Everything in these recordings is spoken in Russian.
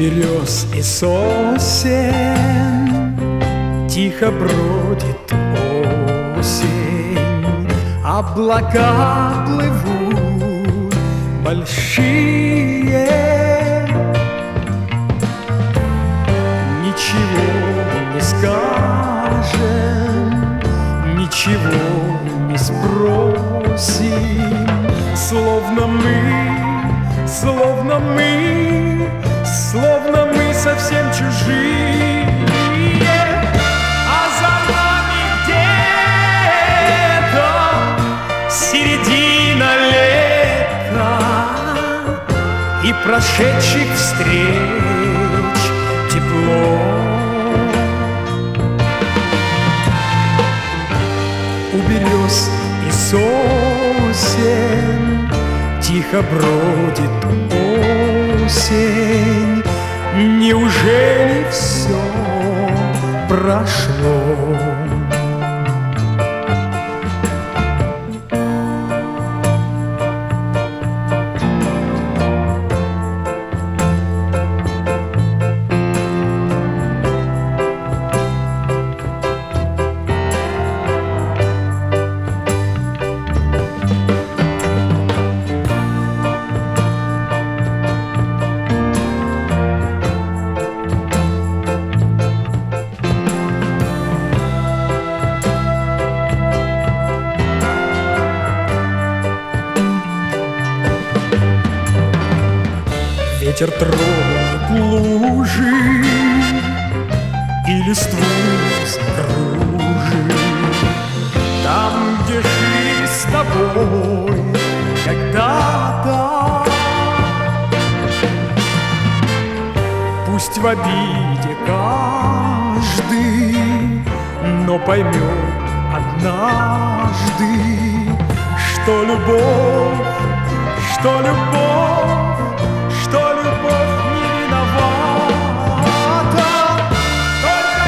берез и сосен тихо бродит осень. Облака плывут большие, ничего не скажем, ничего не спросим. Словно мы совсем чужие, а за нами где-то середина лета и прошедших встреч тепло. У берез и сосен тихо бродит осень. Неужели все прошло? Ветер тронет лужи и листву закружит там, где шли с тобой когда-то. Пусть в обиде каждый, но поймет однажды, что любовь не виновата. Только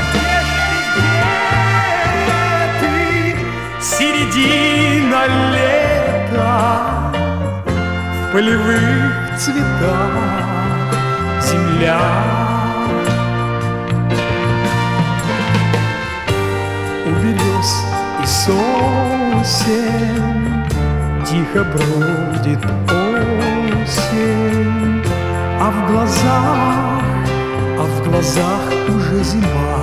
где ты, середина лета, в полевых цветах земля. У берез и сосен тихо бродит осень, а в глазах уже зима.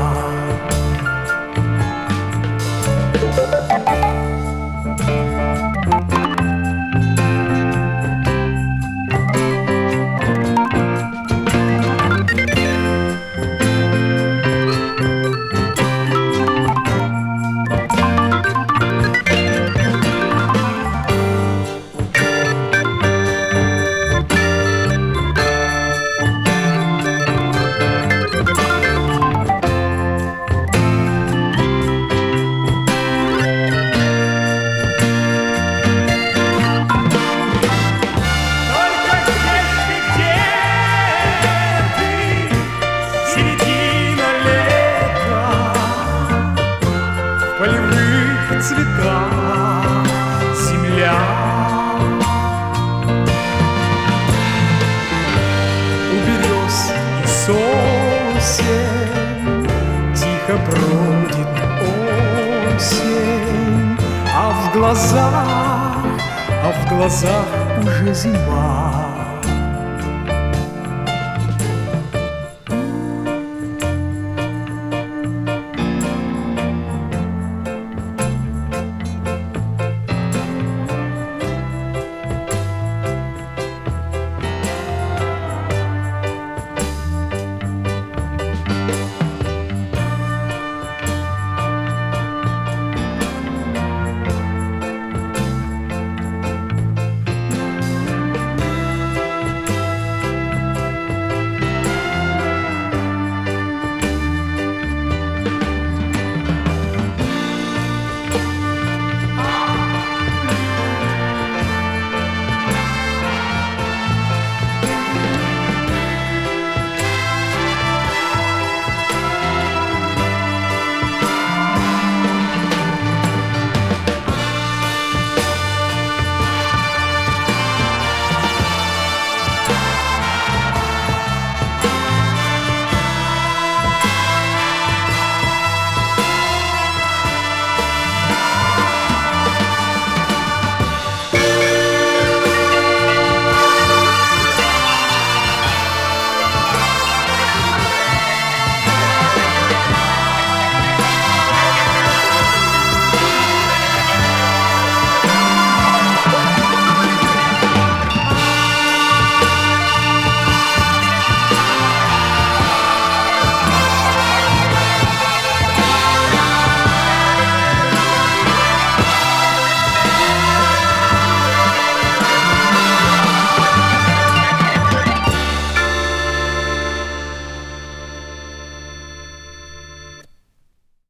Цвета земля. У берез и сосен тихо бродит осень, а в глазах уже зима.